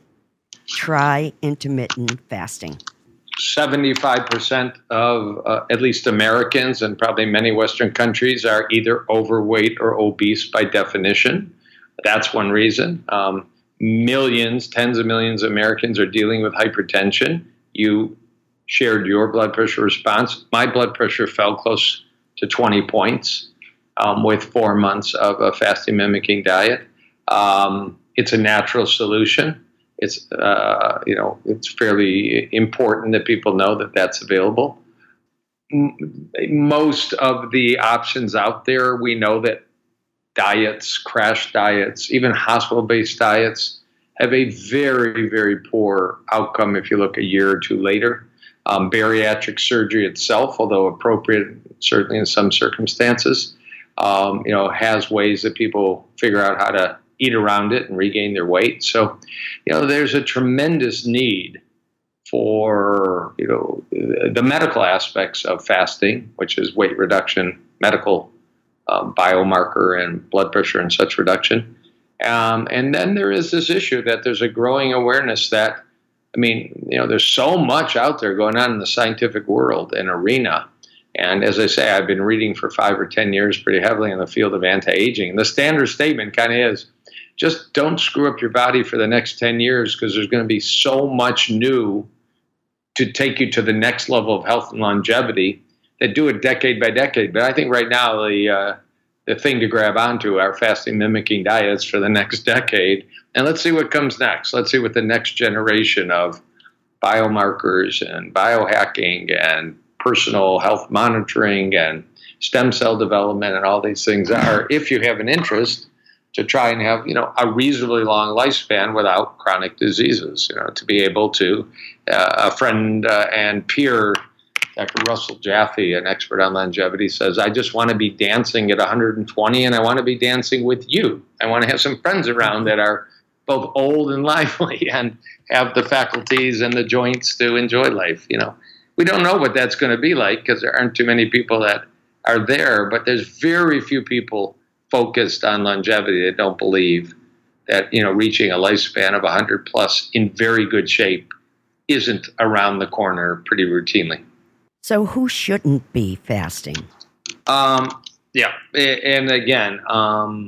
try intermittent fasting? seventy-five percent of uh, at least Americans and probably many Western countries are either overweight or obese by definition. That's one reason. Um, millions, tens of millions of Americans are dealing with hypertension. You shared your blood pressure response. My blood pressure fell close to twenty points um, with four months of a fasting mimicking diet. Um, it's a natural solution. It's, uh, you know, it's fairly important that people know that that's available. M- most of the options out there, we know that diets, crash diets, even hospital-based diets have a very, very poor outcome if you look a year or two later. Um, bariatric surgery itself, although appropriate certainly in some circumstances, um, you know, has ways that people figure out how to eat around it and regain their weight. So, you know, there's a tremendous need for, you know, the medical aspects of fasting, which is weight reduction, medical Um, biomarker and blood pressure and such reduction. Um, and then there is this issue that there's a growing awareness that, I mean, you know, there's so much out there going on in the scientific world and arena. And as I say, I've been reading for five or ten years pretty heavily in the field of anti-aging. And the standard statement kind of is, just don't screw up your body for the next ten years because there's going to be so much new to take you to the next level of health and longevity. that do it decade by decade. But I think right now the uh, the thing to grab onto are fasting mimicking diets for the next decade. And let's see what comes next. Let's see what the next generation of biomarkers and biohacking and personal health monitoring and stem cell development and all these things are, if you have an interest to try and have, you know, a reasonably long lifespan without chronic diseases, you know, to be able to, uh, a friend uh, and peer, Doctor Russell Jaffe, an expert on longevity, says, I just want to be dancing at one hundred twenty and I want to be dancing with you. I want to have some friends around that are both old and lively and have the faculties and the joints to enjoy life. You know, we don't know what that's going to be like because there aren't too many people that are there, but there's very few people focused on longevity that don't believe that, you know, reaching a lifespan of one hundred plus in very good shape isn't around the corner pretty routinely. So who shouldn't be fasting? Um, yeah. And again, um,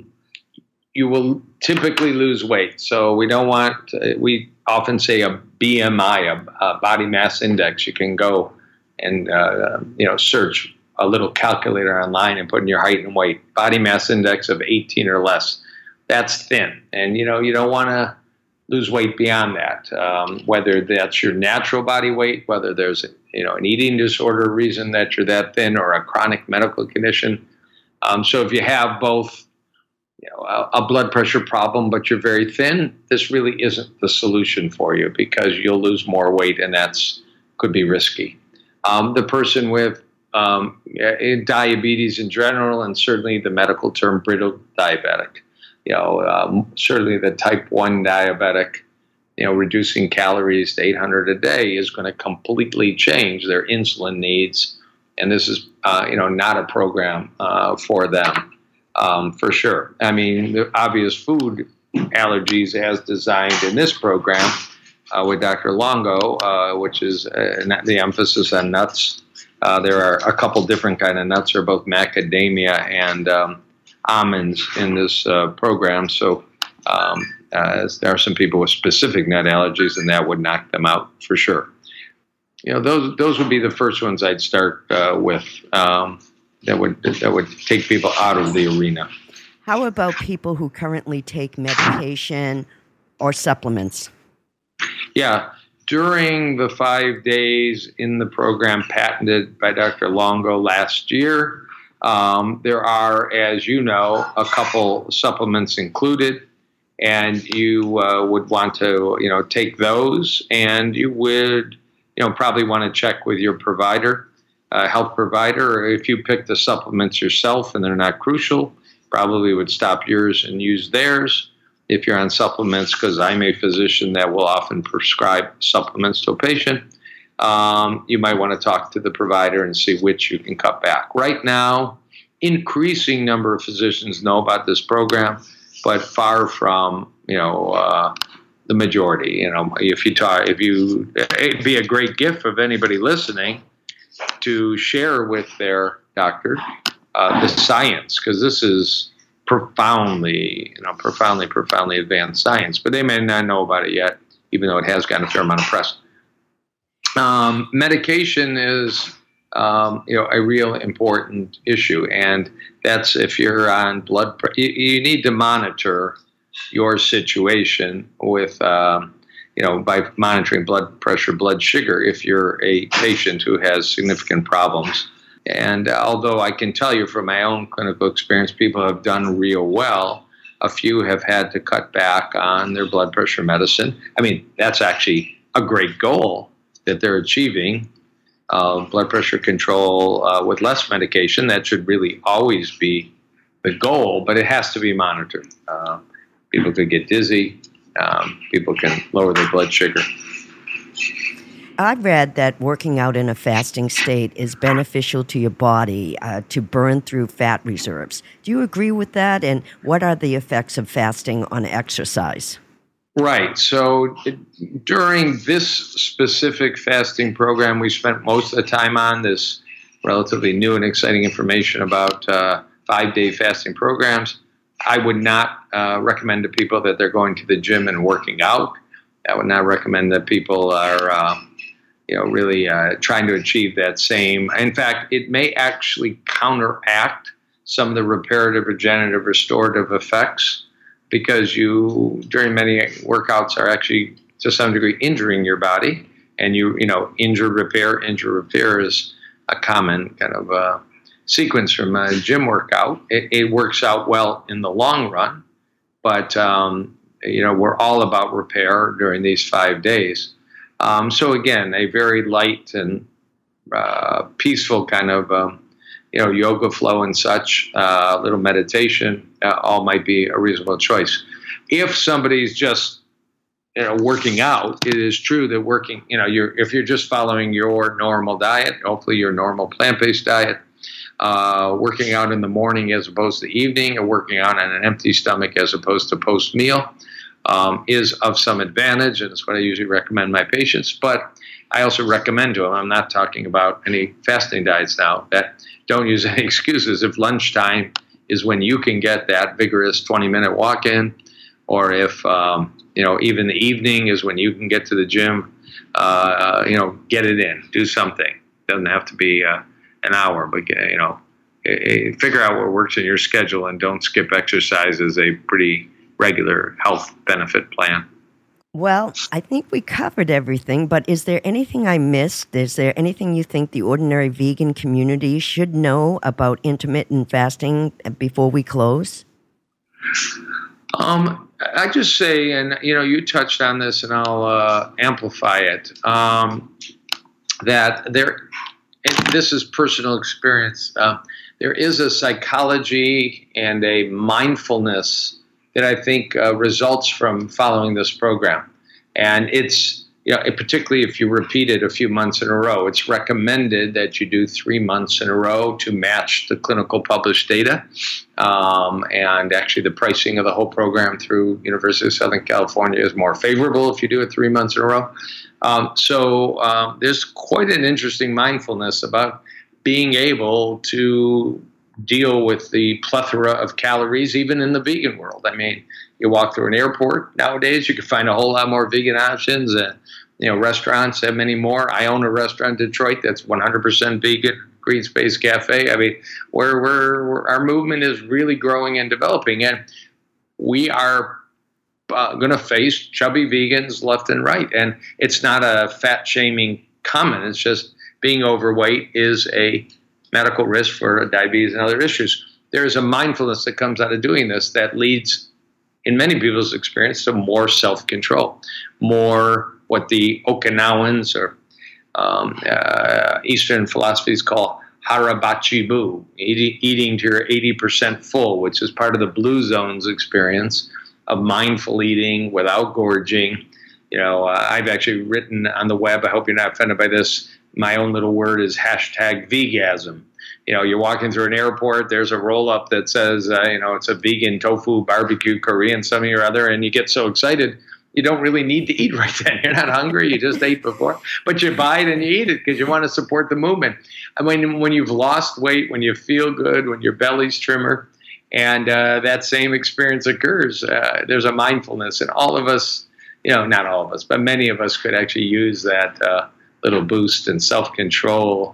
you will typically lose weight. So we don't want, uh, we often say a B M I, a, a body mass index. You can go and, uh, you know, search a little calculator online and put in your height and weight. Body mass index of eighteen or less. That's thin. And, you know, you don't want to lose weight beyond that, um, whether that's your natural body weight, whether there's, you know, an eating disorder reason that you're that thin or a chronic medical condition. Um, so if you have both, you know, a, a blood pressure problem, but you're very thin, this really isn't the solution for you because you'll lose more weight and that's could be risky. Um, the person with um, diabetes in general, and certainly the medical term brittle diabetic, you know, um, certainly the type one diabetic, you know, reducing calories to eight hundred a day is going to completely change their insulin needs. And this is, uh, you know, not a program uh, for them, um, for sure. I mean, the obvious food allergies as designed in this program uh, with Doctor Longo, uh, which is uh, the emphasis on nuts. Uh, there are a couple different kind of nuts, or both macadamia and um, almonds in this uh, program. So um, uh, there are some people with specific nut allergies, and that would knock them out for sure. You know, those those would be the first ones I'd start uh, with. Um, that would that would take people out of the arena. How about people who currently take medication or supplements? Yeah. During the five days in the program patented by Doctor Longo last year, um, there are, as you know, a couple supplements included, and you uh, would want to, you know, take those, and you would, you know, probably want to check with your provider, uh, health provider, or if you pick the supplements yourself and they're not crucial, probably would stop yours and use theirs. If you're on supplements, because I'm a physician that will often prescribe supplements to a patient, um, you might want to talk to the provider and see which you can cut back. Right now, increasing number of physicians know about this program, but far from, you know, uh, the majority. You know, if you talk, if you, it'd be a great gift of anybody listening to share with their doctor uh, the science, because this is profoundly, you know, profoundly, profoundly advanced science, but they may not know about it yet, even though it has gotten a fair amount of press. Um, medication is, um, you know, a real important issue, and that's if you're on blood pressure. You, you need to monitor your situation with, um, you know, by monitoring blood pressure, blood sugar, if you're a patient who has significant problems. And although I can tell you from my own clinical experience, people have done real well. A few have had to cut back on their blood pressure medicine. I mean, that's actually a great goal that they're achieving, uh, blood pressure control uh, with less medication. That should really always be the goal, but it has to be monitored. Uh, people could get dizzy. Um, people can lower their blood sugar. I've read that working out in a fasting state is beneficial to your body uh, to burn through fat reserves. Do you agree with that? And what are the effects of fasting on exercise? Right. So it, during this specific fasting program, we spent most of the time on this relatively new and exciting information about uh, five-day fasting programs. I would not uh, recommend to people that they're going to the gym and working out. I would not recommend that people are uh, you know, really uh, trying to achieve that same. In fact, it may actually counteract some of the reparative, regenerative, restorative effects, because you, during many workouts, are actually to some degree injuring your body. And you, you know, injure, repair, injure, repair is a common kind of uh, sequence from a gym workout. It, it works out well in the long run, but, um, you know, we're all about repair during these five days. Um, so again, a very light and uh, peaceful kind of, um, you know, yoga flow and such, uh, a little meditation, uh, all might be a reasonable choice. If somebody's just, you know, working out, it is true that working, you know, you're if you're just following your normal diet, hopefully your normal plant-based diet, uh, working out in the morning as opposed to evening, or working out on an empty stomach as opposed to post-meal, um, is of some advantage, and it's what I usually recommend my patients. But I also recommend to them, I'm not talking about any fasting diets now, that don't use any excuses. If lunchtime is when you can get that vigorous twenty-minute walk in, or if, um, you know, even the evening is when you can get to the gym, uh, you know, get it in, do something. Doesn't have to be uh, an hour, but, you know, figure out what works in your schedule, and don't skip exercise as a pretty regular health benefit plan. Well, I think we covered everything, but is there anything I missed? Is there anything you think the ordinary vegan community should know about intermittent fasting before we close? Um, I just say, and you know, you touched on this, and I'll uh, amplify it, um, that there, and this is personal experience, uh, there is a psychology and a mindfulness that I think uh, results from following this program. And it's, you know, particularly if you repeat it a few months in a row, it's recommended that you do three months in a row to match the clinical published data. Um, and actually the pricing of the whole program through University of Southern California is more favorable if you do it three months in a row. Um, so um, there's quite an interesting mindfulness about being able to deal with the plethora of calories, even in the vegan world. I mean, you walk through an airport nowadays, you can find a whole lot more vegan options. And, you know, restaurants have many more. I own a restaurant in Detroit that's one hundred percent vegan, Green Space Cafe. I mean, where we're, we're, our movement is really growing and developing. And we are uh, going to face chubby vegans left and right. And it's not a fat-shaming comment. It's just being overweight is a medical risk for diabetes and other issues. There is a mindfulness that comes out of doing this that leads, in many people's experience, to more self-control, more what the Okinawans or um, uh, Eastern philosophies call harabachibu, eating, eating to your eighty percent full, which is part of the Blue Zone's experience of mindful eating without gorging. You know, uh, I've actually written on the web, I hope you're not offended by this, my own little word is hashtag vegasm. You know, you're walking through an airport, there's a roll-up that says, uh, you know, it's a vegan tofu barbecue Korean something or other, and you get so excited, you don't really need to eat right then. You're not hungry, you just ate before, but you buy it and you eat it because you want to support the movement. I mean, when you've lost weight, when you feel good, when your belly's trimmer, and uh, that same experience occurs, uh, there's a mindfulness, and all of us, you know, not all of us, but many of us could actually use that uh, little boost in self-control.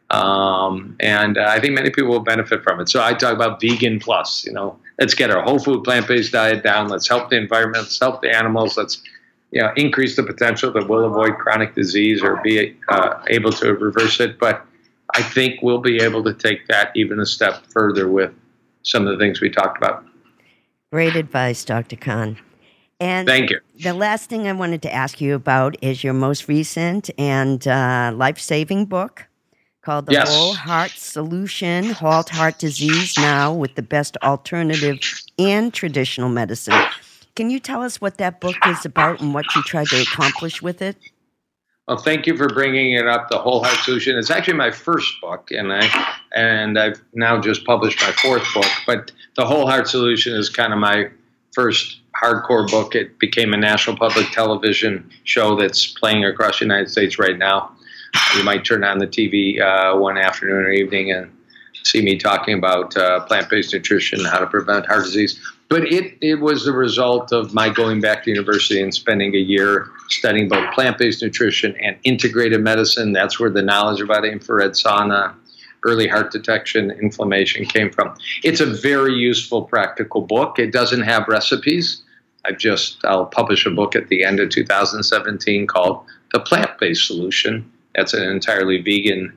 Um, and uh, I think many people will benefit from it. So I talk about vegan plus, you know, let's get our whole food plant-based diet down. Let's help the environment. Let's help the animals. Let's, you know, increase the potential that we'll avoid chronic disease or be uh, able to reverse it. But I think we'll be able to take that even a step further with some of the things we talked about. Great advice, Doctor Kahn. And thank you. The last thing I wanted to ask you about is your most recent and uh, life-saving book called The yes. Whole Heart Solution, Halt Heart Disease Now with the Best Alternative and Traditional Medicine. Can you tell us what that book is about and what you tried to accomplish with it? Well, thank you for bringing it up, The Whole Heart Solution. It's actually my first book, and, I, and I've now just published my fourth book. But The Whole Heart Solution is kind of my first hardcore book. It became a national public television show that's playing across the United States right now. You might turn on the T V uh, one afternoon or evening and see me talking about uh, plant-based nutrition, how to prevent heart disease. But it, it was the result of my going back to university and spending a year studying both plant-based nutrition and integrated medicine. That's where the knowledge about infrared sauna, early heart detection, inflammation came from. It's a very useful, practical book. It doesn't have recipes. I've just, I'll publish a book at the end of two thousand seventeen called The Plant-Based Solution. That's an entirely vegan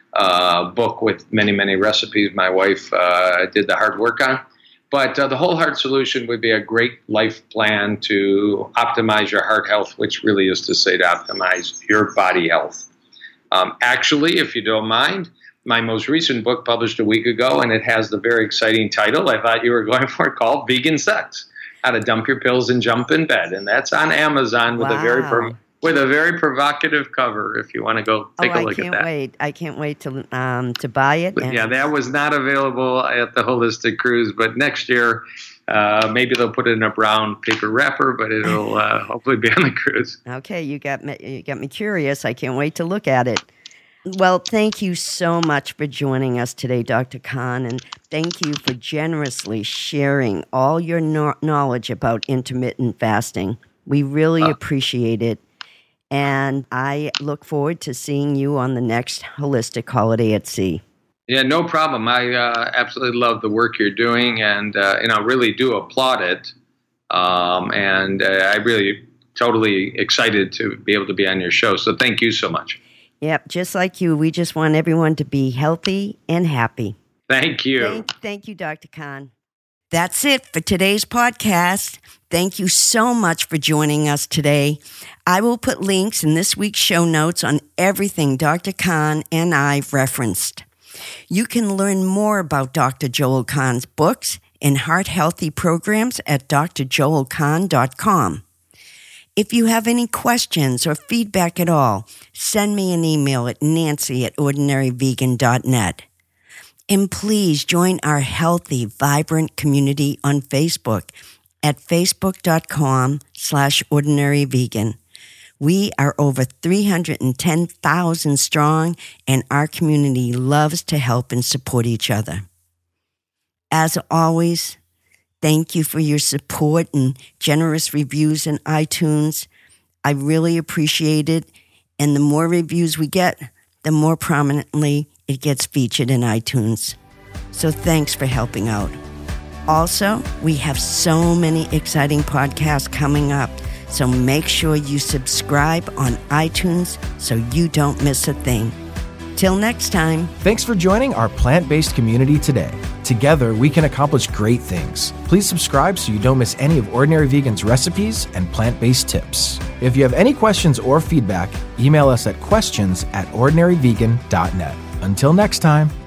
uh, book with many, many recipes my wife uh, did the hard work on. But uh, the Whole Heart Solution would be a great life plan to optimize your heart health, which really is to say to optimize your body health. Um, actually, if you don't mind, my most recent book published a week ago, and it has the very exciting title I thought you were going for, called Vegan Sex: How to Dump Your Pills and Jump in Bed. And that's on Amazon with wow. a very pro- with a very provocative cover if you want to go take oh, a look at that. I at can't wait. I can't wait to um, to buy it. And yeah, that was not available at the Holistic Cruise, but next year uh, maybe they'll put it in a brown paper wrapper, but it'll uh, hopefully be on the cruise. Okay, you got me, you got me curious. I can't wait to look at it. Well, thank you so much for joining us today, Doctor Kahn, and thank you for generously sharing all your no- knowledge about intermittent fasting. We really uh, appreciate it, and I look forward to seeing you on the next Holistic Holiday at Sea. Yeah, no problem. I uh, absolutely love the work you're doing, and uh, you know, really do applaud it. Um, and uh, I really totally excited to be able to be on your show. So thank you so much. Yep, just like you, we just want everyone to be healthy and happy. Thank you. Thank, thank you, Doctor Kahn. That's it for today's podcast. Thank you so much for joining us today. I will put links in this week's show notes on everything Doctor Kahn and I've referenced. You can learn more about Doctor Joel Kahn's books and heart healthy programs at d r joel kahn dot com. If you have any questions or feedback at all, send me an email at nancy at ordinary vegan dot net. And please join our healthy, vibrant community on Facebook at facebook.com slash ordinaryvegan. We are over three hundred ten thousand strong, and our community loves to help and support each other. As always, thank you for your support and generous reviews in iTunes. I really appreciate it. And the more reviews we get, the more prominently it gets featured in iTunes. So thanks for helping out. Also, we have so many exciting podcasts coming up. So make sure you subscribe on iTunes so you don't miss a thing. Till next time. Thanks for joining our plant-based community today. Together, we can accomplish great things. Please subscribe so you don't miss any of Ordinary Vegan's recipes and plant-based tips. If you have any questions or feedback, email us at questions at ordinary vegan dot net. Until next time.